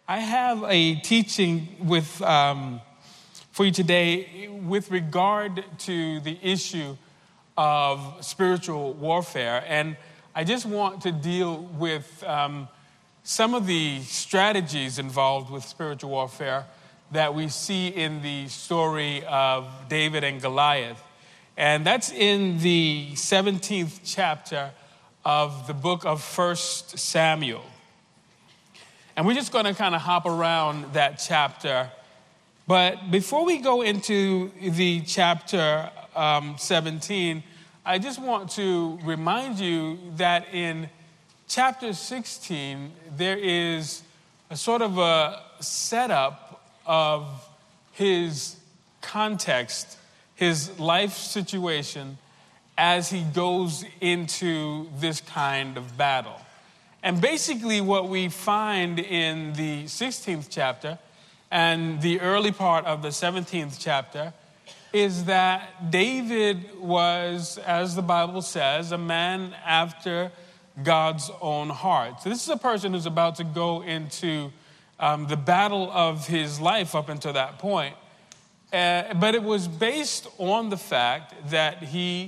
I have a teaching for you today with regard to the issue of spiritual warfare. And I just want to deal with some of the strategies involved with spiritual warfare that we see in the story of David and Goliath. And that's in the 17th chapter of the book of 1 Samuel. And we're just going to kind of hop around that chapter. But before we go into the chapter 17, I just want to remind you that in chapter 16, there is a sort of a setup of his context, his life situation, as he goes into this kind of battle. And basically what we find in the 16th chapter and the early part of the 17th chapter is that David was, as the Bible says, a man after God's own heart. So this is a person who's about to go into the battle of his life up until that point. But it was based on the fact that he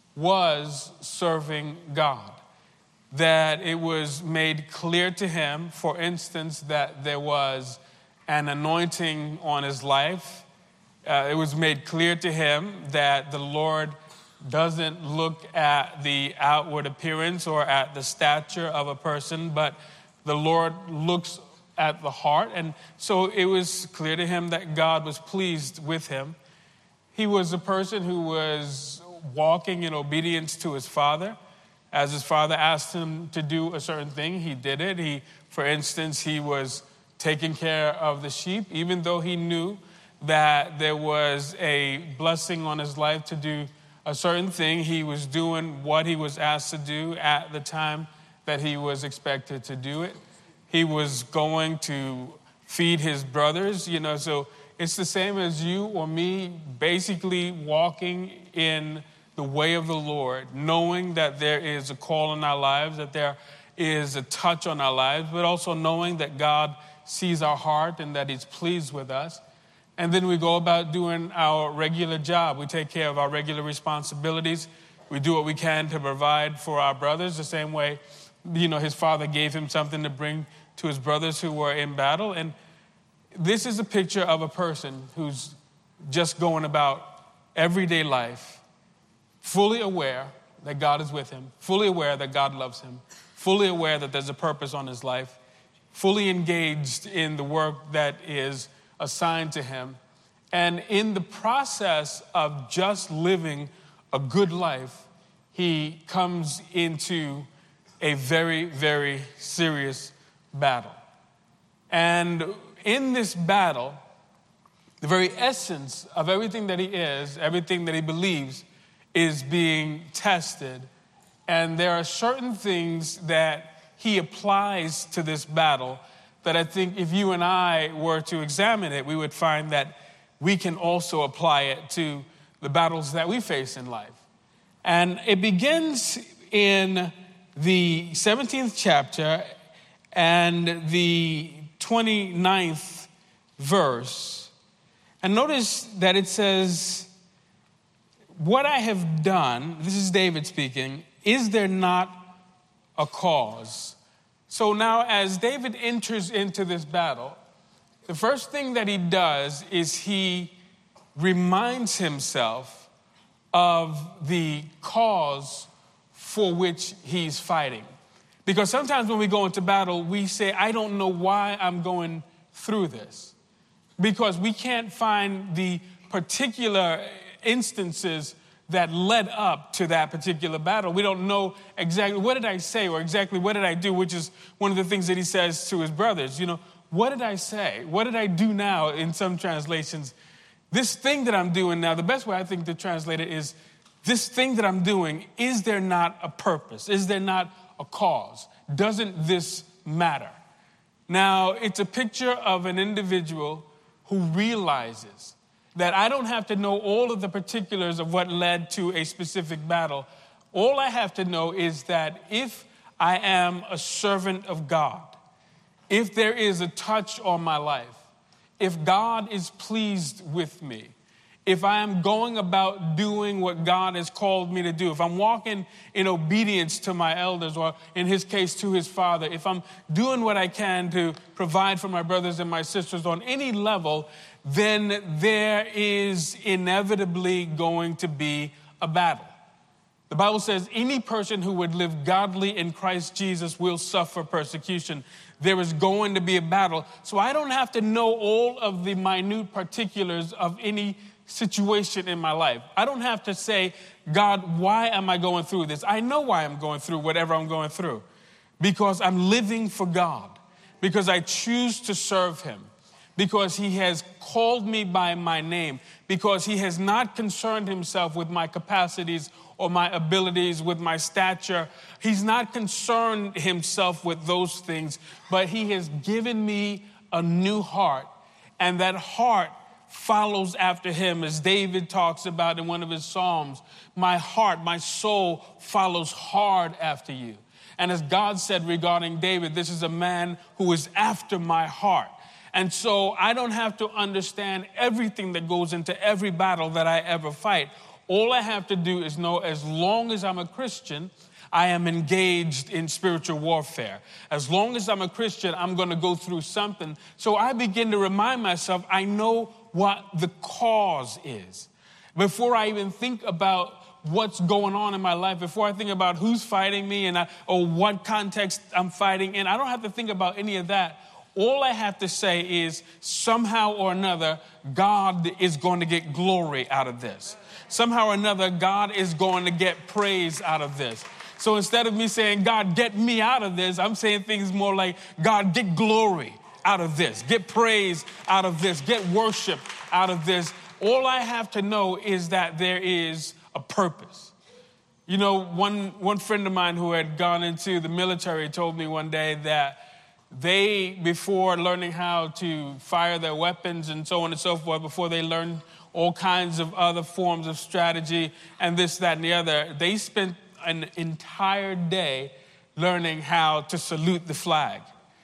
was serving God. That it was made clear to him, for instance, that there was an anointing on his life. It was made clear to him that the Lord doesn't look at the outward appearance or at the stature of a person, but the Lord looks at the heart. And so it was clear to him that God was pleased with him. He was a person who was walking in obedience to his father. As his father asked him to do a certain thing, he did it. For instance, he was taking care of the sheep, even though he knew that there was a blessing on his life to do a certain thing. He was doing what he was asked to do at the time that he was expected to do it. He was going to feed his brothers, so it's the same as you or me basically walking in the way of the Lord, knowing that there is a call in our lives, that there is a touch on our lives, but also knowing that God sees our heart and that he's pleased with us. And then we go about doing our regular job. We take care of our regular responsibilities. We do what we can to provide for our brothers the same way, his father gave him something to bring to his brothers who were in battle. And this is a picture of a person who's just going about everyday life, fully aware that God is with him, fully aware that God loves him, fully aware that there's a purpose on his life, fully engaged in the work that is assigned to him. And in the process of just living a good life, he comes into a very, very serious battle. And in this battle, the very essence of everything that he is, everything that he believes, is being tested. And there are certain things that he applies to this battle that I think if you and I were to examine it, we would find that we can also apply it to the battles that we face in life. And it begins in the 17th chapter and the 29th verse. And notice that it says, "What I have done," this is David speaking, "is there not a cause?" So now as David enters into this battle, the first thing that he does is he reminds himself of the cause for which he's fighting. Because sometimes when we go into battle, we say, I don't know why I'm going through this. Because we can't find the particular instances that led up to that particular battle. We don't know exactly what did I say or exactly what did I do, which is one of the things that he says to his brothers. What did I say? What did I do now in some translations? This thing that I'm doing now, the best way I think to translate it is, this thing that I'm doing, is there not a purpose? Is there not a cause? Doesn't this matter? Now, it's a picture of an individual who realizes that I don't have to know all of the particulars of what led to a specific battle. All I have to know is that if I am a servant of God, if there is a touch on my life, if God is pleased with me, if I am going about doing what God has called me to do, if I'm walking in obedience to my elders, or in his case, to his father, if I'm doing what I can to provide for my brothers and my sisters on any level, then there is inevitably going to be a battle. The Bible says any person who would live godly in Christ Jesus will suffer persecution. There is going to be a battle. So I don't have to know all of the minute particulars of any situation in my life. I don't have to say, God, why am I going through this? I know why I'm going through whatever I'm going through. Because I'm living for God. Because I choose to serve him. Because he has called me by my name. Because he has not concerned himself with my capacities or my abilities, with my stature. He's not concerned himself with those things, but he has given me a new heart. And that heart follows after him, as David talks about in one of his Psalms. My heart, my soul follows hard after you. And as God said regarding David, this is a man who is after my heart. And so I don't have to understand everything that goes into every battle that I ever fight. All I have to do is know, as long as I'm a Christian, I am engaged in spiritual warfare. As long as I'm a Christian, I'm going to go through something. So I begin to remind myself, I know what the cause is. Before I even think about what's going on in my life, before I think about who's fighting me or what context I'm fighting in, I don't have to think about any of that. All I have to say is, somehow or another, God is going to get glory out of this. Somehow or another, God is going to get praise out of this. So instead of me saying, God, get me out of this, I'm saying things more like, God, get glory out of this. Get praise out of this. Get worship out of this. All I have to know is that there is a purpose. You know, one friend of mine who had gone into the military told me one day that they, before learning how to fire their weapons and so on and so forth, before they learned all kinds of other forms of strategy and this, that, and the other, they spent an entire day learning how to salute the flag.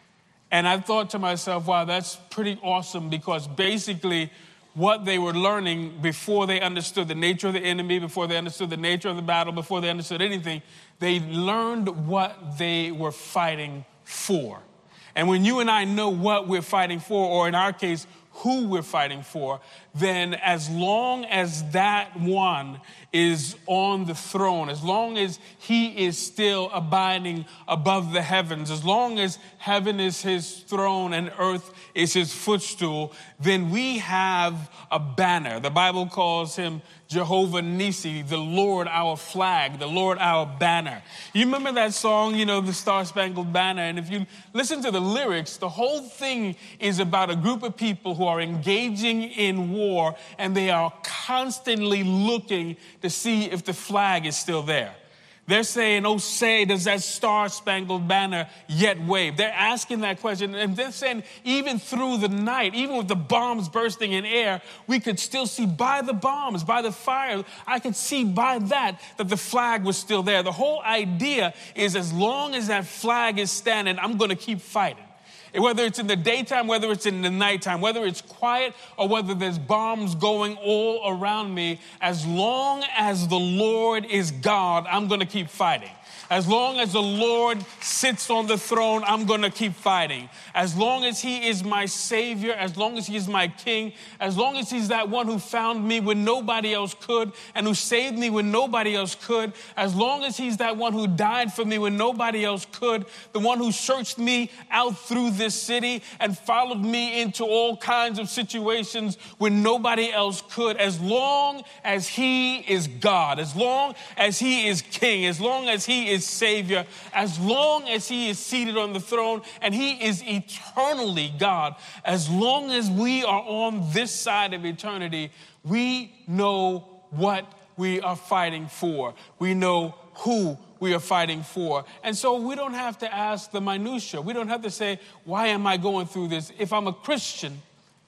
And I thought to myself, wow, that's pretty awesome, because basically what they were learning before they understood the nature of the enemy, before they understood the nature of the battle, before they understood anything, they learned what they were fighting for. And when you and I know what we're fighting for, or in our case, who we're fighting for, then as long as that one is on the throne, as long as he is still abiding above the heavens, as long as heaven is his throne and earth is his footstool, then we have a banner. The Bible calls him Jehovah Nissi, the Lord our flag, the Lord our banner. You remember that song, the Star-Spangled Banner? And if you listen to the lyrics, the whole thing is about a group of people who are engaging in war, and they are constantly looking to see if the flag is still there. They're saying, oh, say, does that star-spangled banner yet wave? They're asking that question. And they're saying, even through the night, even with the bombs bursting in air, we could still see by the bombs, by the fire, I could see by that the flag was still there. The whole idea is, as long as that flag is standing, I'm going to keep fighting. Whether it's in the daytime, whether it's in the nighttime, whether it's quiet or whether there's bombs going all around me, as long as the Lord is God, I'm going to keep fighting. As long as the Lord sits on the throne, I'm going to keep fighting. As long as he is my Savior, as long as he is my King, as long as he's that one who found me when nobody else could and who saved me when nobody else could, as long as he's that one who died for me when nobody else could, the one who searched me out through this city and followed me into all kinds of situations when nobody else could, as long as he is God, as long as he is King, as long as he is Savior, as long as he is seated on the throne and he is eternally God, as long as we are on this side of eternity, we know what we are fighting for. We know who we are fighting for. And so we don't have to ask the minutia. We don't have to say, why am I going through this? If I'm a Christian,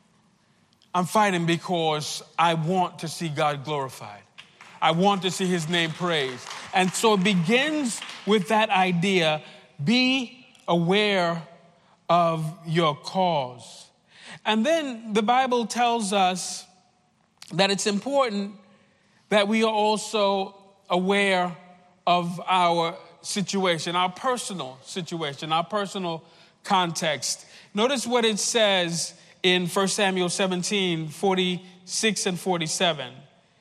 I'm fighting because I want to see God glorified. I want to see his name praised. And so it begins with that idea. Be aware of your cause. And then the Bible tells us that it's important that we are also aware of our situation, our personal situation, our personal context. Notice what it says in 1 Samuel 17, 46 and 47.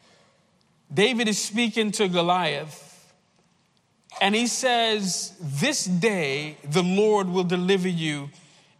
David is speaking to Goliath, and he says, "This day the Lord will deliver you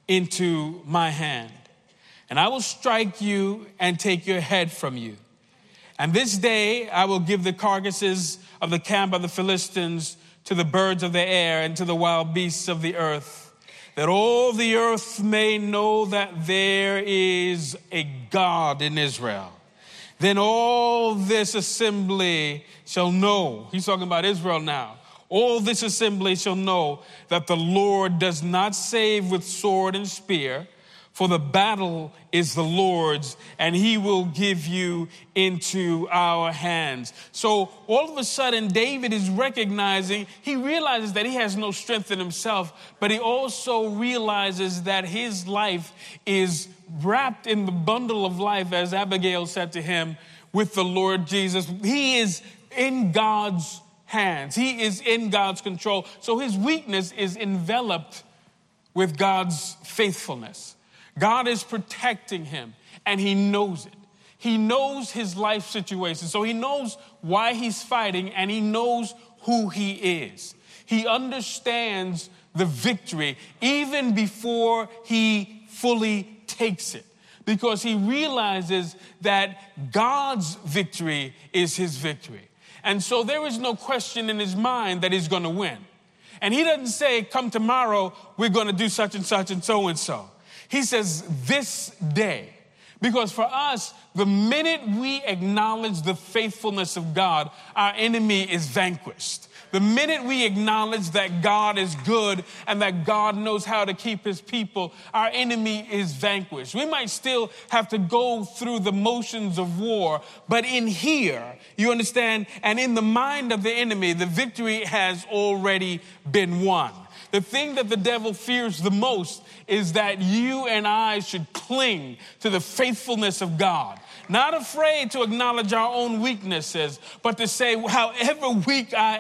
into my hand, and I will strike you and take your head from you. And this day I will give the carcasses of the camp of the Philistines to the birds of the air and to the wild beasts of the earth, that all the earth may know that there is a God in Israel. Then all this assembly shall know," he's talking about Israel now, "all this assembly shall know that the Lord does not save with sword and spear, for the battle is the Lord's, and he will give you into our hands." So all of a sudden, David is recognizing, he realizes that he has no strength in himself, but he also realizes that his life is wrapped in the bundle of life, as Abigail said to him, with the Lord Jesus. He is in God's hands. He is in God's control. So his weakness is enveloped with God's faithfulness. God is protecting him, and he knows it. He knows his life situation. So he knows why he's fighting, and he knows who he is. He understands the victory even before he fully takes it, because he realizes that God's victory is his victory. And so there is no question in his mind that he's going to win. And he doesn't say, "Come tomorrow, we're going to do such and such and so and so." He says, "This day." Because for us, the minute we acknowledge the faithfulness of God, our enemy is vanquished. The minute we acknowledge that God is good and that God knows how to keep his people, our enemy is vanquished. We might still have to go through the motions of war, but in here, you understand, and in the mind of the enemy, the victory has already been won. The thing that the devil fears the most is that you and I should cling to the faithfulness of God. Not afraid to acknowledge our own weaknesses, but to say, however weak I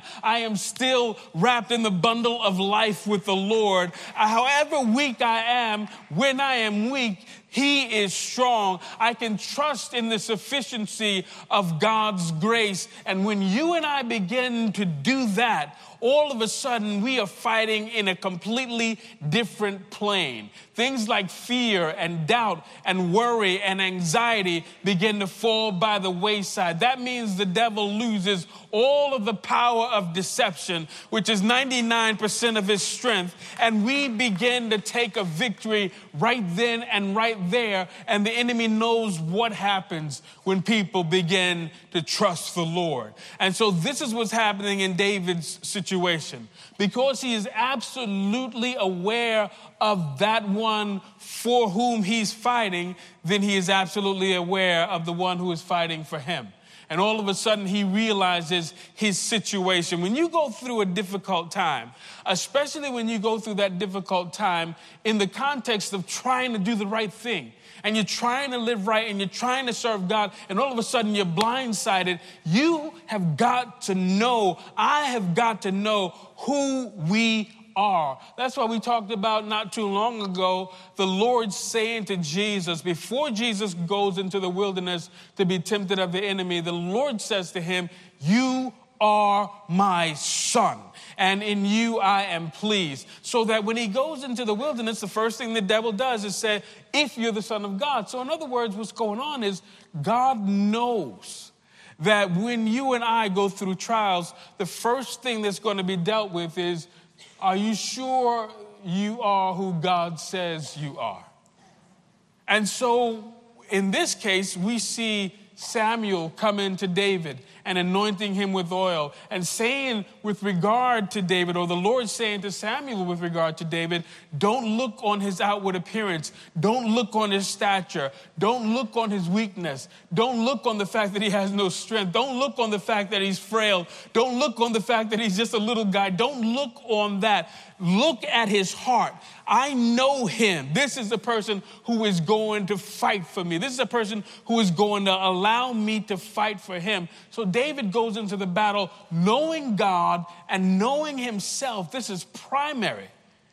am still wrapped in the bundle of life with the Lord. However weak I am, when I am weak, he is strong. I can trust in the sufficiency of God's grace. And when you and I begin to do that, all of a sudden we are fighting in a completely different plane. Things like fear and doubt and worry and anxiety begin to fall by the wayside. That means the devil loses all of the power of deception, which is 99% of his strength. And we begin to take a victory right then and right there. And the enemy knows what happens when people begin to trust the Lord. And so this is what's happening in David's situation. Because he is absolutely aware of that one for whom he's fighting, then he is absolutely aware of the one who is fighting for him. And all of a sudden, he realizes his situation. When you go through a difficult time, especially when you go through that difficult time in the context of trying to do the right thing, and you're trying to live right, and you're trying to serve God, and all of a sudden you're blindsided, you have got to know, I have got to know who we are. That's why we talked about not too long ago, the Lord saying to Jesus, before Jesus goes into the wilderness to be tempted of the enemy, the Lord says to him, "You are my son, and in you I am pleased." So that when he goes into the wilderness, the first thing the devil does is say, "If you're the Son of God." So in other words, what's going on is God knows that when you and I go through trials, the first thing that's going to be dealt with is, are you sure you are who God says you are? And so in this case, we see Samuel come into David and anointing him with oil and saying with regard to David, or the Lord saying to Samuel with regard to David, don't look on his outward appearance. Don't look on his stature. Don't look on his weakness. Don't look on the fact that he has no strength. Don't look on the fact that he's frail. Don't look on the fact that he's just a little guy. Don't look on that. Look at his heart. I know him. This is the person who is going to fight for me. This is the person who is going to allow me to fight for him. So David goes into the battle knowing God and knowing himself. This is primary.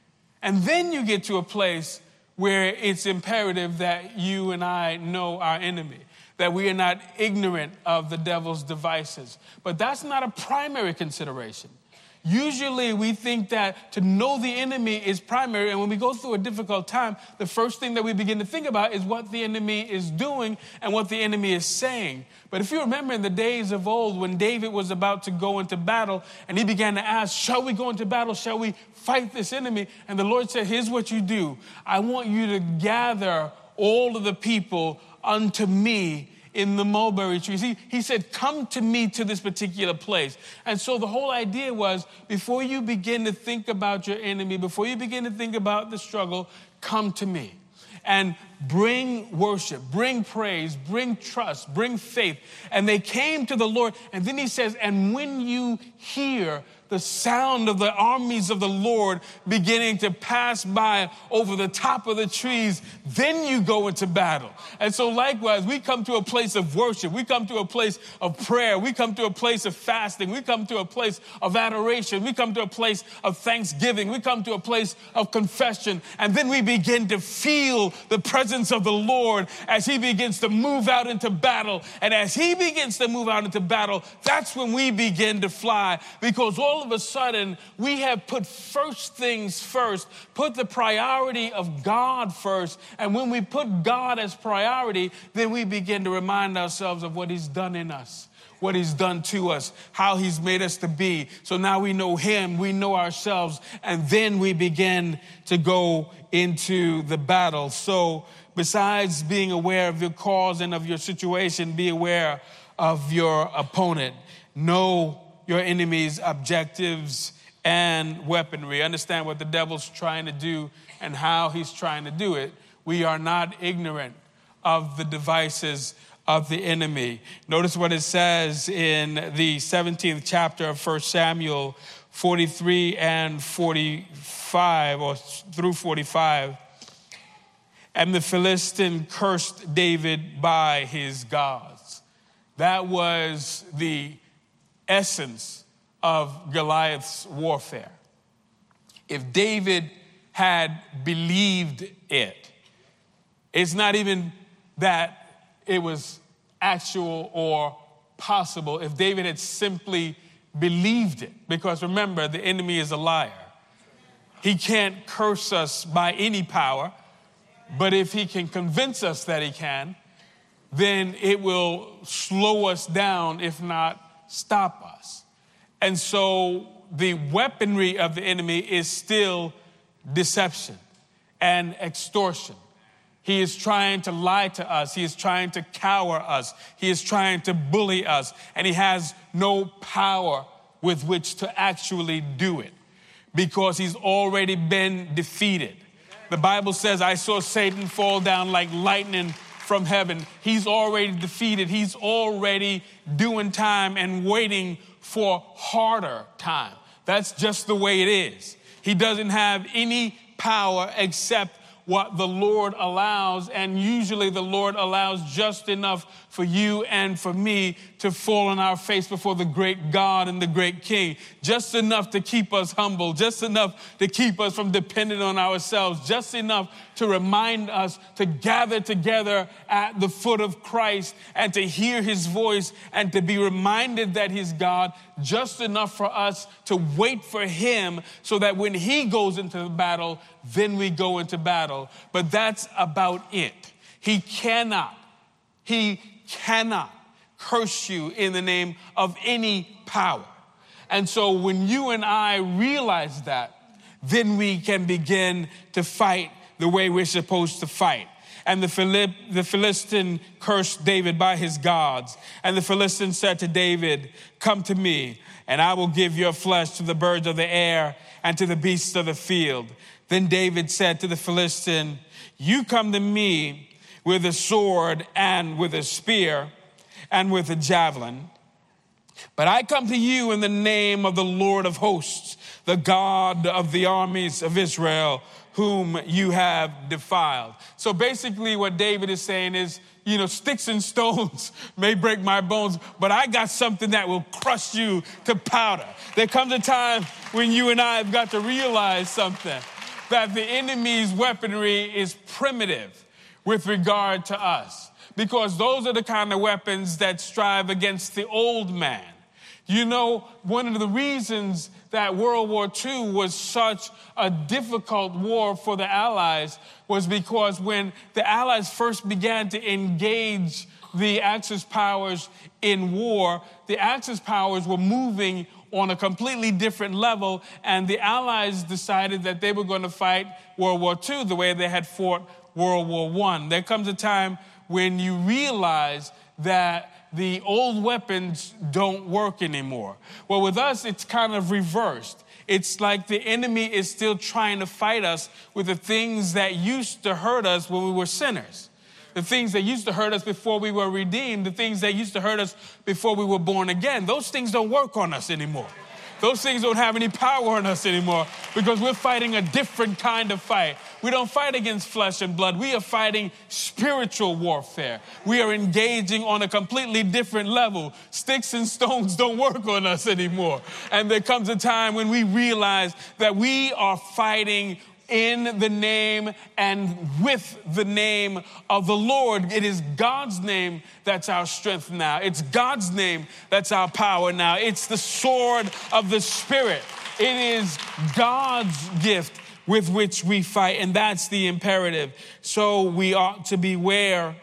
And then you get to a place where it's imperative that you and I know our enemy, that we are not ignorant of the devil's devices. But that's not a primary consideration. Usually we think that to know the enemy is primary, and when we go through a difficult time, the first thing that we begin to think about is what the enemy is doing and what the enemy is saying. But if you remember in the days of old, when David was about to go into battle, and he began to ask, shall we go into battle? Shall we fight this enemy? And the Lord said, here's what you do. I want you to gather all of the people unto me in the mulberry trees. He said, come to me to this particular place. And so the whole idea was, before you begin to think about your enemy, before you begin to think about the struggle, come to me. And bring worship, bring praise, bring trust, bring faith. And they came to the Lord. And then he says, and when you hear the sound of the armies of the Lord beginning to pass by over the top of the trees, then you go into battle. And so likewise, we come to a place of worship. We come to a place of prayer. We come to a place of fasting. We come to a place of adoration. We come to a place of thanksgiving. We come to a place of confession. And then we begin to feel the presence of the Lord as he begins to move out into battle. And as he begins to move out into battle, that's when we begin to fly, because all of a sudden, we have put first things first, put the priority of God first. And when we put God as priority, then we begin to remind ourselves of what he's done in us, what he's done to us, how he's made us to be. So now we know him, we know ourselves, and then we begin to go into the battle. So besides being aware of your cause and of your situation, be aware of your opponent. Know your enemy's objectives and weaponry. Understand what the devil's trying to do and how he's trying to do it. We are not ignorant of the devices of the enemy. Notice what it says in the 17th chapter of 1 Samuel 43 and 45, or through 45. And the Philistine cursed David by his gods. That was the essence of Goliath's warfare. If David had believed it, it's not even that it was actual or possible. If David had simply believed it, because remember, the enemy is a liar. He can't curse us by any power, but if he can convince us that he can, then it will slow us down, if not stop us. And so the weaponry of the enemy is still deception and extortion. He is trying to lie to us. He is trying to cower us. He is trying to bully us. And he has no power with which to actually do it, because he's already been defeated. The Bible says, I saw Satan fall down like lightning from heaven. He's already defeated. He's already doing time and waiting for harder time. That's just the way it is. He doesn't have any power except what the Lord allows, and usually the Lord allows just enough for you and for me to fall on our face before the great God and the great King. Just enough to keep us humble, just enough to keep us from depending on ourselves, just enough to remind us to gather together at the foot of Christ and to hear his voice and to be reminded that he's God, just enough for us to wait for him so that when he goes into the battle, then we go into battle. But that's about it. He cannot curse you in the name of any power. And so when you and I realize that, then we can begin to fight the way we're supposed to fight. And the Philistine cursed David by his gods. And the Philistine said to David, come to me, and I will give your flesh to the birds of the air and to the beasts of the field. Then David said to the Philistine, you come to me with a sword and with a spear and with a javelin, but I come to you in the name of the Lord of hosts, the God of the armies of Israel, whom you have defiled. So basically what David is saying is, sticks and stones may break my bones, but I got something that will crush you to powder. There comes a time when you and I have got to realize something, that the enemy's weaponry is primitive with regard to us, because those are the kind of weapons that strive against the old man. One of the reasons that World War II was such a difficult war for the Allies was because when the Allies first began to engage the Axis powers in war, the Axis powers were moving on a completely different level, and the Allies decided that they were going to fight World War II the way they had fought World War I. There comes a time when you realize that the old weapons don't work anymore. Well, with us, it's kind of reversed. It's like the enemy is still trying to fight us with the things that used to hurt us when we were sinners. The things that used to hurt us before we were redeemed, the things that used to hurt us before we were born again. Those things don't work on us anymore. Those things don't have any power on us anymore because we're fighting a different kind of fight. We don't fight against flesh and blood. We are fighting spiritual warfare. We are engaging on a completely different level. Sticks and stones don't work on us anymore. And there comes a time when we realize that we are fighting in the name and with the name of the Lord. It is God's name that's our strength now. It's God's name that's our power now. It's the sword of the Spirit. It is God's gift with which we fight, and that's the imperative. So we ought to be aware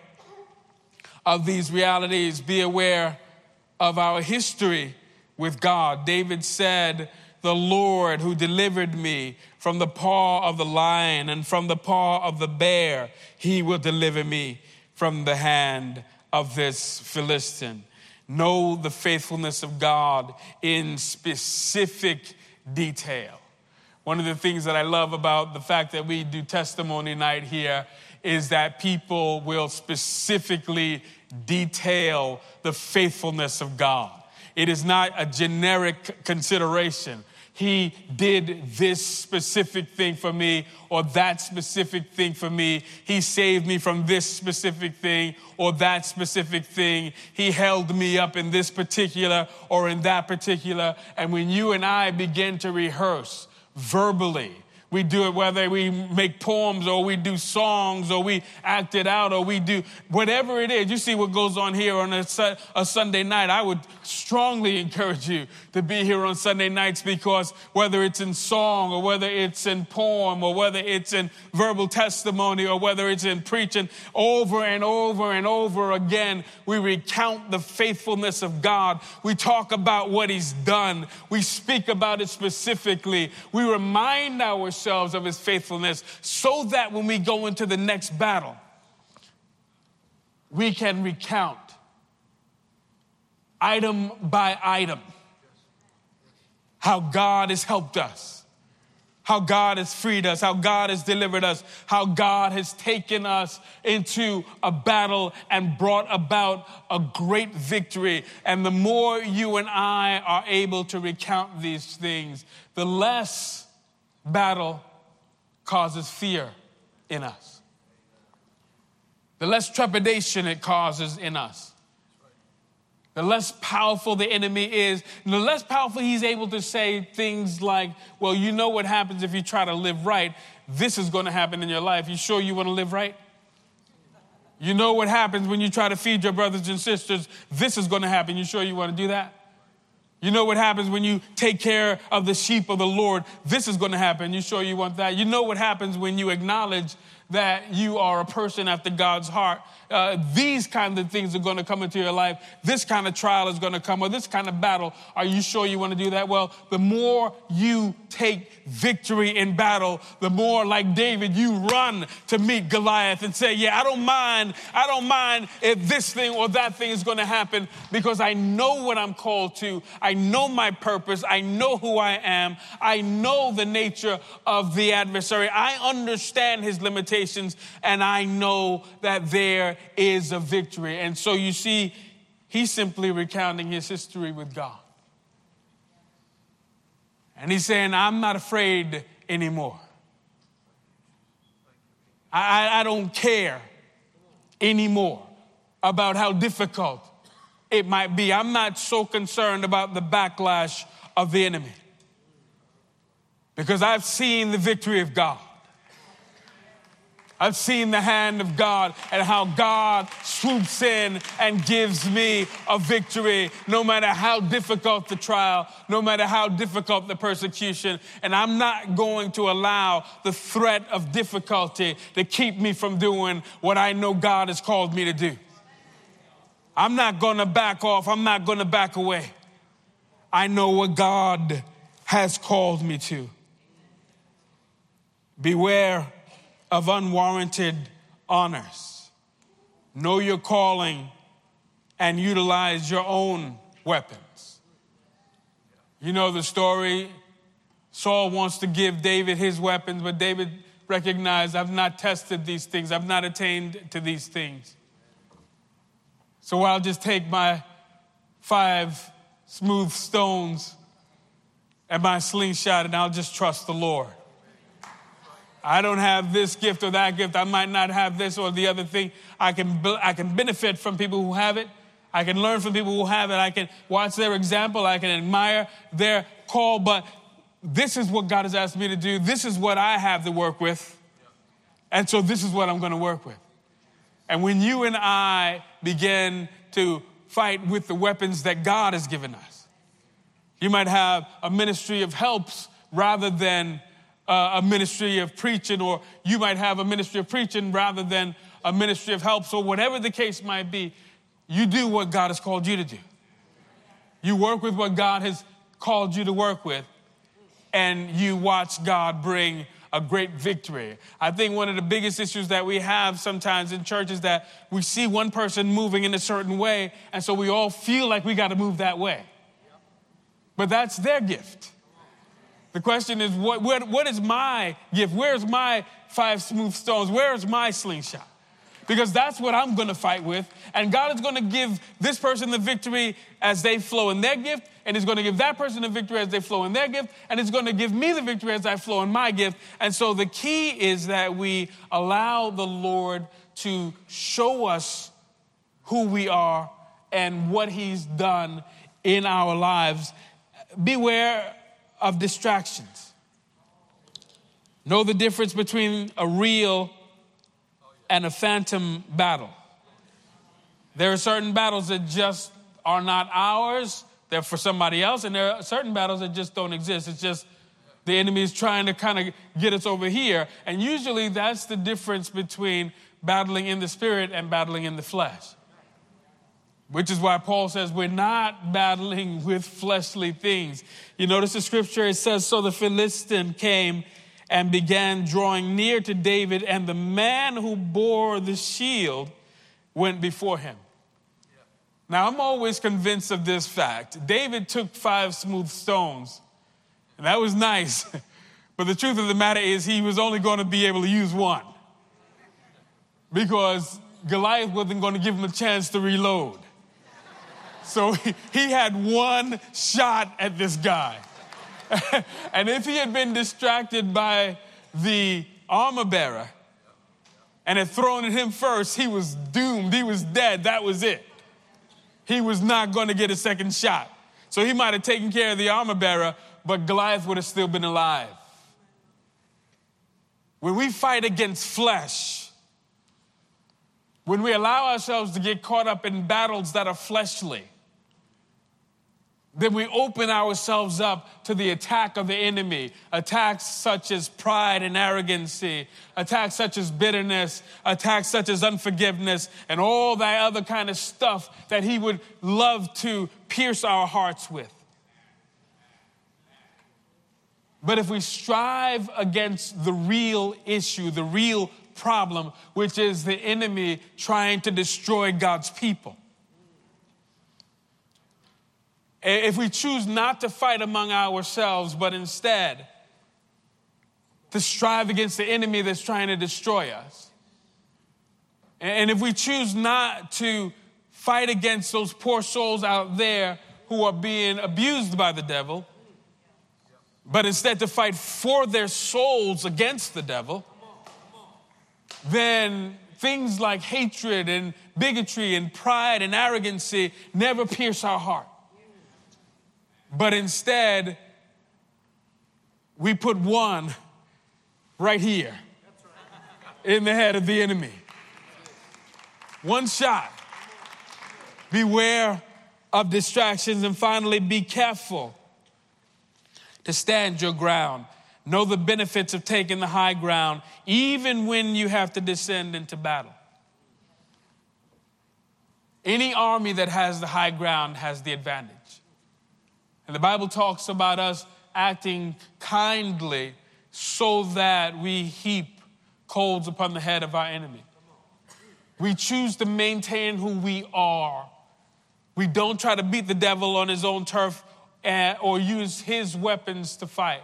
of these realities, be aware of our history with God. David said, "The Lord who delivered me from the paw of the lion and from the paw of the bear, he will deliver me from the hand of this Philistine." Know the faithfulness of God in specific detail. One of the things that I love about the fact that we do testimony night here is that people will specifically detail the faithfulness of God. It is not a generic consideration. He did this specific thing for me or that specific thing for me. He saved me from this specific thing or that specific thing. He held me up in this particular or in that particular. And when you and I begin to rehearse verbally, we do it whether we make poems or we do songs or we act it out or we do whatever it is. You see what goes on here on a Sunday night. I would strongly encourage you to be here on Sunday nights, because whether it's in song or whether it's in poem or whether it's in verbal testimony or whether it's in preaching, over and over and over again, we recount the faithfulness of God. We talk about what he's done. We speak about it specifically. We remind ourselves of his faithfulness so that when we go into the next battle, we can recount item by item how God has helped us, how God has freed us, how God has delivered us, how God has taken us into a battle and brought about a great victory. And the more you and I are able to recount these things, the less battle causes fear in us, the less trepidation it causes in us. The less powerful the enemy is, the less powerful he's able to say things like, well, you know what happens if you try to live right. This is going to happen in your life. You sure you want to live right? You know what happens when you try to feed your brothers and sisters. This is going to happen. You sure you want to do that? You know what happens when you take care of the sheep of the Lord. This is going to happen. You sure you want that? You know what happens when you acknowledge that you are a person after God's heart. These kind of things are going to come into your life. This kind of trial is going to come, or this kind of battle. Are you sure you want to do that? Well, the more you take victory in battle, the more like David, you run to meet Goliath and say, yeah, I don't mind if this thing or that thing is going to happen, because I know what I'm called to. I know my purpose. I know who I am. I know the nature of the adversary. I understand his limitations, and I know that there is a victory. And so you see, he's simply recounting his history with God. And he's saying, I'm not afraid anymore. I don't care anymore about how difficult it might be. I'm not so concerned about the backlash of the enemy, because I've seen the victory of God. I've seen the hand of God and how God swoops in and gives me a victory, no matter how difficult the trial, no matter how difficult the persecution. And I'm not going to allow the threat of difficulty to keep me from doing what I know God has called me to do. I'm not going to back off. I'm not going to back away. I know what God has called me to. Beware of unwarranted honors. Know your calling and utilize your own weapons. You know the story. Saul wants to give David his weapons, but David recognized, I've not tested these things. I've not attained to these things. So I'll just take my 5 smooth stones and my slingshot, and I'll just trust the Lord. I don't have this gift or that gift. I might not have this or the other thing. I can benefit from people who have it. I can learn from people who have it. I can watch their example. I can admire their call. But this is what God has asked me to do. This is what I have to work with. And so this is what I'm going to work with. And when you and I begin to fight with the weapons that God has given us, you might have a ministry of helps rather than a ministry of preaching, or you might have a ministry of preaching rather than a ministry of help. So whatever the case might be, you do what God has called you to do. You work with what God has called you to work with, and you watch God bring a great victory. I think one of the biggest issues that we have sometimes in church is that we see one person moving in a certain way, and so we all feel like we got to move that way. But that's their gift. The question is, what is my gift? Where's my 5 smooth stones? Where's my slingshot? Because that's what I'm going to fight with. And God is going to give this person the victory as they flow in their gift. And he's going to give that person the victory as they flow in their gift. And it's going to give me the victory as I flow in my gift. And so the key is that we allow the Lord to show us who we are and what he's done in our lives. Beware of distractions. Know the difference between a real and a phantom battle. There are certain battles that just are not ours. They're for somebody else. And there are certain battles that just don't exist. It's just the enemy is trying to kind of get us over here. And usually that's the difference between battling in the spirit and battling in the flesh. Which is why Paul says we're not battling with fleshly things. You notice the scripture, it says, so the Philistine came and began drawing near to David, and the man who bore the shield went before him. Now, I'm always convinced of this fact. David took 5 smooth stones, and that was nice. But the truth of the matter is he was only going to be able to use one, because Goliath wasn't going to give him a chance to reload. So he had one shot at this guy. And if he had been distracted by the armor bearer and had thrown at him first, he was doomed. He was dead. That was it. He was not going to get a second shot. So he might have taken care of the armor bearer, but Goliath would have still been alive. When we fight against flesh, when we allow ourselves to get caught up in battles that are fleshly, then we open ourselves up to the attack of the enemy. Attacks such as pride and arrogancy, attacks such as bitterness, attacks such as unforgiveness, and all that other kind of stuff that he would love to pierce our hearts with. But if we strive against the real issue, the real problem, which is the enemy trying to destroy God's people, if we choose not to fight among ourselves, but instead to strive against the enemy that's trying to destroy us, and if we choose not to fight against those poor souls out there who are being abused by the devil, but instead to fight for their souls against the devil, then things like hatred and bigotry and pride and arrogancy never pierce our heart. But instead, we put one right here in the head of the enemy. One shot. Beware of distractions, and finally, be careful to stand your ground. Know the benefits of taking the high ground, even when you have to descend into battle. Any army that has the high ground has the advantage. And the Bible talks about us acting kindly so that we heap coals upon the head of our enemy. We choose to maintain who we are. We don't try to beat the devil on his own turf or use his weapons to fight.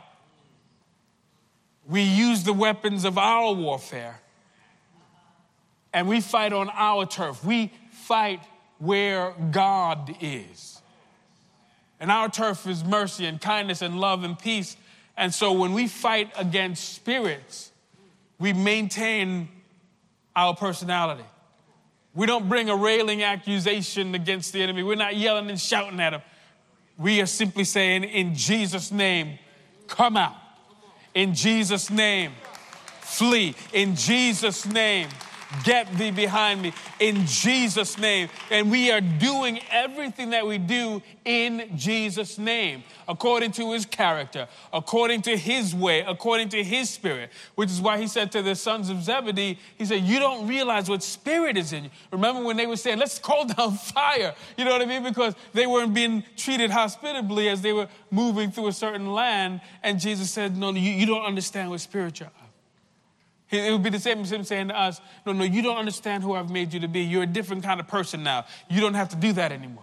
We use the weapons of our warfare, and we fight on our turf. We fight where God is. And our turf is mercy and kindness and love and peace. And so when we fight against spirits, we maintain our personality. We don't bring a railing accusation against the enemy. We're not yelling and shouting at him. We are simply saying, in Jesus' name, come out. In Jesus' name, flee. In Jesus' name, get thee behind me. In Jesus' name. And we are doing everything that we do in Jesus' name, according to his character, according to his way, according to his spirit, which is why he said to the sons of Zebedee, he said, you don't realize what spirit is in you. Remember when they were saying, let's call down fire. You know what I mean? Because they weren't being treated hospitably as they were moving through a certain land. And Jesus said, no, you don't understand what spirit you are. It would be the same as him saying to us, no, you don't understand who I've made you to be. You're a different kind of person now. You don't have to do that anymore.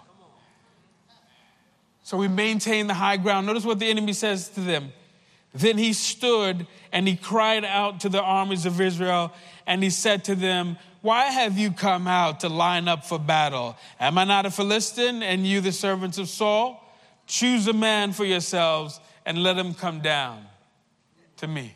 So we maintain the high ground. Notice what the enemy says to them. Then he stood and he cried out to the armies of Israel, and he said to them, why have you come out to line up for battle? Am I not a Philistine, and you the servants of Saul? Choose a man for yourselves and let him come down to me.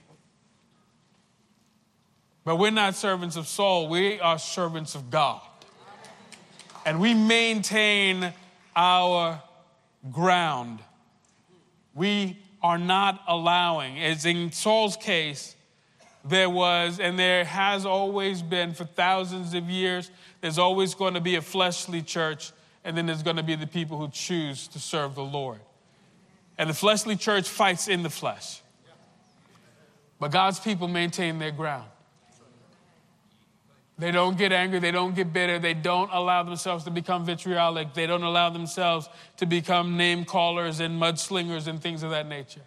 But we're not servants of Saul. We are servants of God. And we maintain our ground. We are not allowing, as in Saul's case, there was, and there has always been for thousands of years, there's always going to be a fleshly church, and then there's going to be the people who choose to serve the Lord. And the fleshly church fights in the flesh. But God's people maintain their ground. They don't get angry. They don't get bitter. They don't allow themselves to become vitriolic. They don't allow themselves to become name callers and mudslingers and things of that nature.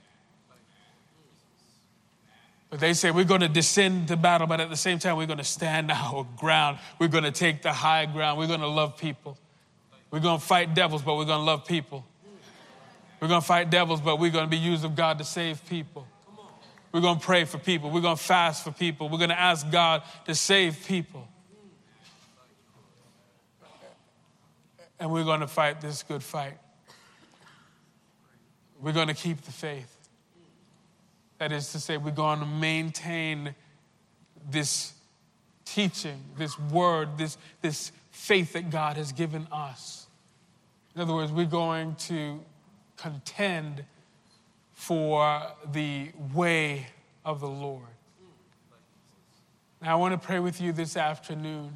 But they say we're going to descend to battle, but at the same time, we're going to stand our ground. We're going to take the high ground. We're going to love people. We're going to fight devils, but we're going to love people. We're going to fight devils, but we're going to be used of God to save people. We're going to pray for people. We're going to fast for people. We're going to ask God to save people. And we're going to fight this good fight. We're going to keep the faith. That is to say, we're going to maintain this teaching, this word, this faith that God has given us. In other words, we're going to contend for the way of the Lord. Now, I want to pray with you this afternoon.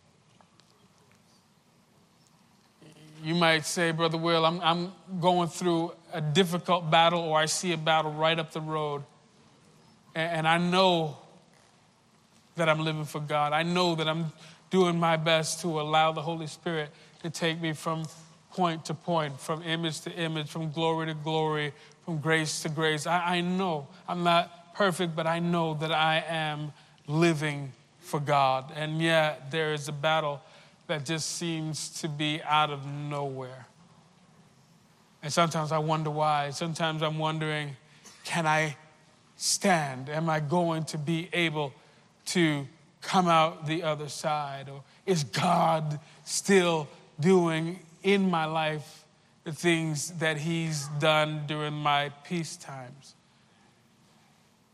You might say, Brother Will, I'm going through a difficult battle, or I see a battle right up the road. And I know that I'm living for God. I know that I'm doing my best to allow the Holy Spirit to take me from point to point, from image to image, from glory to glory, from grace to grace. I know I'm not perfect, but I know that I am living for God. And yet there is a battle that just seems to be out of nowhere. And sometimes I wonder why. Sometimes I'm wondering, can I stand? Am I going to be able to come out the other side? Or is God still doing in my life the things that he's done during my peace times?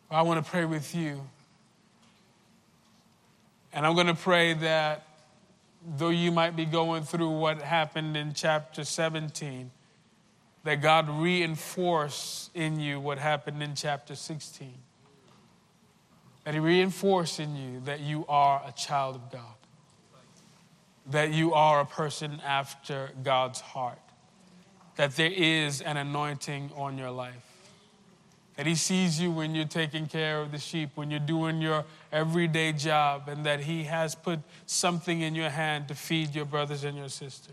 I want to pray with you. And I'm going to pray that though you might be going through what happened in chapter 17, that God reinforce in you what happened in chapter 16. That he reinforce in you that you are a child of God. That you are a person after God's heart. That there is an anointing on your life. That he sees you when you're taking care of the sheep, when you're doing your everyday job, and that he has put something in your hand to feed your brothers and your sisters.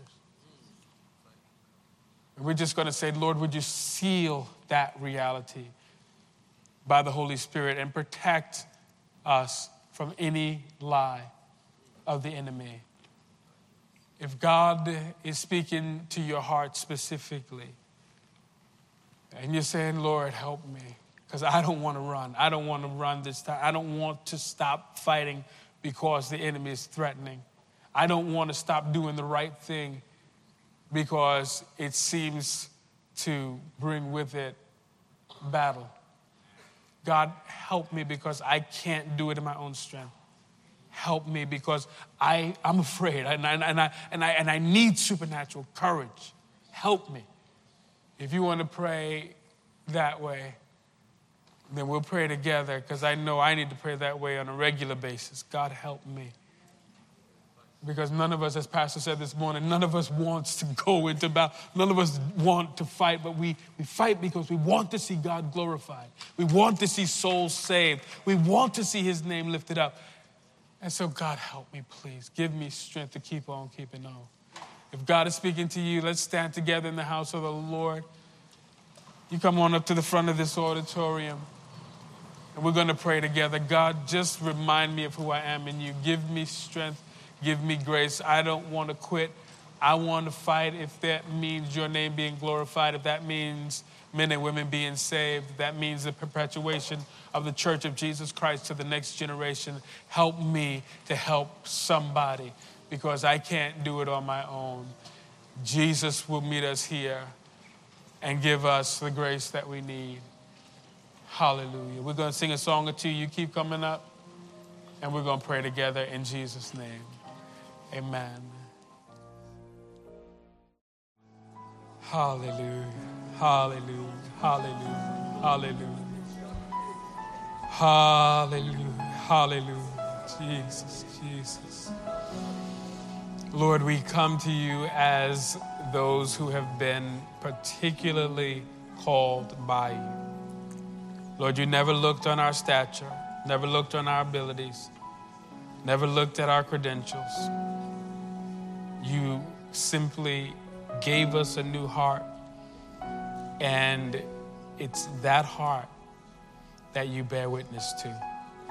And we're just going to say, Lord, would you seal that reality by the Holy Spirit and protect us from any lie of the enemy. If God is speaking to your heart specifically, and you're saying, Lord, help me, because I don't want to run. I don't want to run this time. I don't want to stop fighting because the enemy is threatening. I don't want to stop doing the right thing because it seems to bring with it battle. God, help me because I can't do it in my own strength. Help me because I'm afraid and I need supernatural courage. Help me. If you want to pray that way, then we'll pray together, because I know I need to pray that way on a regular basis. God, help me. Because none of us, as Pastor said this morning, none of us wants to go into battle. None of us want to fight, but we fight because we want to see God glorified. We want to see souls saved. We want to see his name lifted up. And so, God, help me, please. Give me strength to keep on keeping on. If God is speaking to you, let's stand together in the house of the Lord. You come on up to the front of this auditorium, and we're going to pray together. God, just remind me of who I am in you. Give me strength. Give me grace. I don't want to quit. I want to fight if that means your name being glorified, if that means men and women being saved, if that means the perpetuation of the Church of Jesus Christ to the next generation. Help me to help somebody, because I can't do it on my own. Jesus will meet us here and give us the grace that we need. Hallelujah. We're going to sing a song or two. You keep coming up, and we're going to pray together in Jesus' name. Amen. Hallelujah. Hallelujah. Hallelujah. Hallelujah. Hallelujah. Hallelujah. Jesus. Jesus. Lord, we come to you as those who have been particularly called by you. Lord, you never looked on our stature, never looked on our abilities, never looked at our credentials. You simply gave us a new heart, and it's that heart that you bear witness to.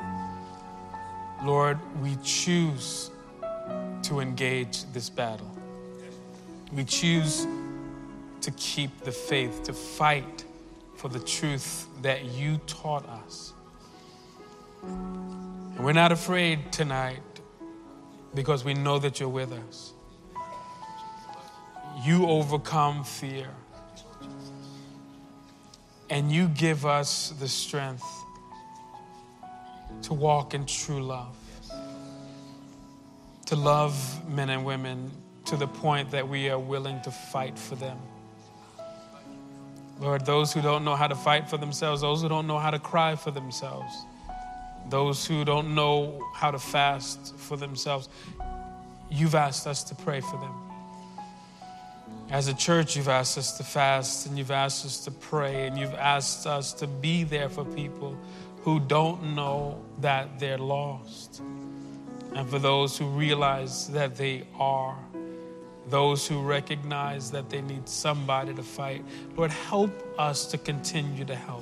Lord, we choose to engage this battle. We choose to keep the faith, to fight for the truth that you taught us. And we're not afraid tonight because we know that you're with us. You overcome fear, and you give us the strength to walk in true love, to love men and women to the point that we are willing to fight for them. Lord, those who don't know how to fight for themselves, those who don't know how to cry for themselves, those who don't know how to fast for themselves, you've asked us to pray for them. As a church, you've asked us to fast, and you've asked us to pray, and you've asked us to be there for people who don't know that they're lost, and for those who realize that they are, those who recognize that they need somebody to fight. Lord, help us to continue to help.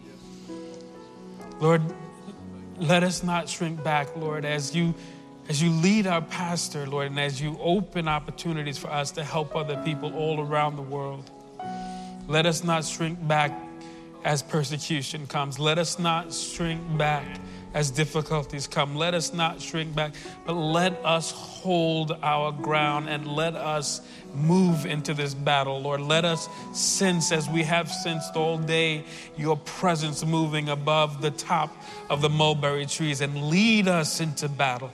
Lord, let us not shrink back, Lord, as you lead our pastor, Lord, and as you open opportunities for us to help other people all around the world. Let us not shrink back as persecution comes. Let us not shrink back as difficulties come. Let us not shrink back, but let us hold our ground and let us move into this battle, Lord. Let us sense, as we have sensed all day, your presence moving above the top of the mulberry trees, and lead us into battle.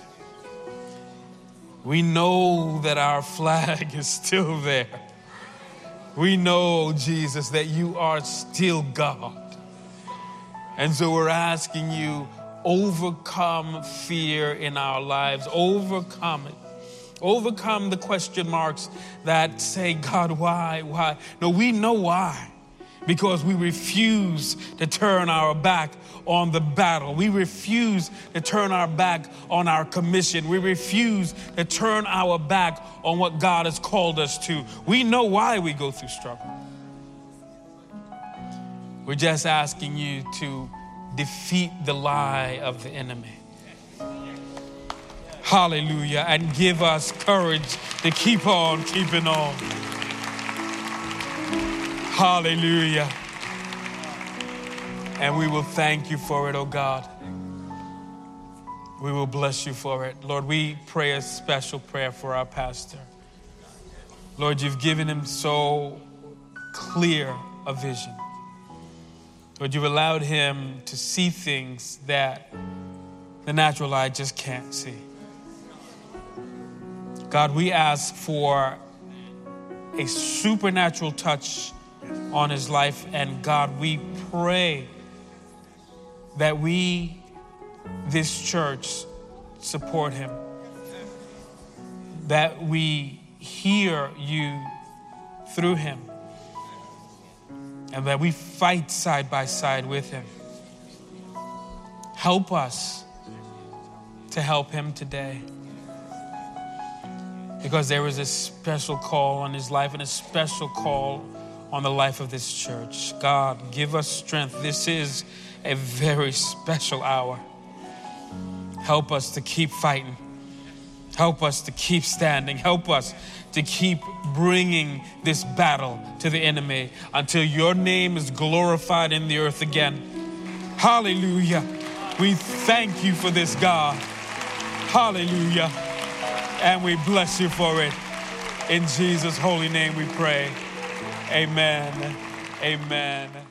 We know that our flag is still there. We know, Jesus, that you are still God. And so we're asking you, overcome fear in our lives, overcome it. Overcome the question marks that say, God, why? No, we know why. Because we refuse to turn our back on the battle. We refuse to turn our back on our commission. We refuse to turn our back on what God has called us to. We know why we go through struggle. We're just asking you to defeat the lie of the enemy. Hallelujah. And give us courage to keep on keeping on. Hallelujah. And we will thank you for it, oh God. We will bless you for it. Lord, we pray a special prayer for our pastor. Lord, you've given him so clear a vision. Lord, you've allowed him to see things that the natural eye just can't see. God, we ask for a supernatural touch on his life. And God, we pray that we, this church, support him. That we hear you through him. And that we fight side by side with him. Help us to help him today. Because there is a special call on his life and a special call on the life of this church. God, give us strength. This is a very special hour. Help us to keep fighting. Help us to keep standing. Help us to keep bringing this battle to the enemy until your name is glorified in the earth again. Hallelujah. We thank you for this, God. Hallelujah. And we bless you for it. In Jesus' holy name we pray. Amen. Amen.